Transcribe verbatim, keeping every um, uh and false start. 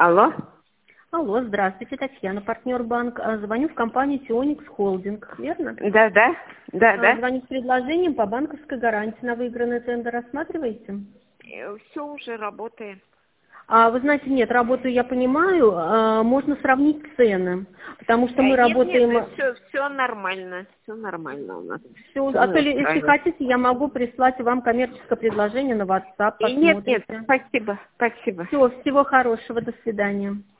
Алло? Алло, здравствуйте, Татьяна, партнер банка. Звоню в компанию Тионикс Холдинг, верно? Да, да, да, да. Звоню с предложением по банковской гарантии на выигранный тендер. Рассматриваете? Все уже работает. А, вы знаете, нет, работаю я понимаю, а, можно сравнить цены, потому что мы Нет, работаем... нет, все, все нормально, все нормально у нас. Всё, Всё а мы то ли, если устраиваем. хотите, я могу прислать вам коммерческое предложение на WhatsApp, И нет, нет, посмотрите. спасибо, спасибо. Все, всего хорошего, до свидания.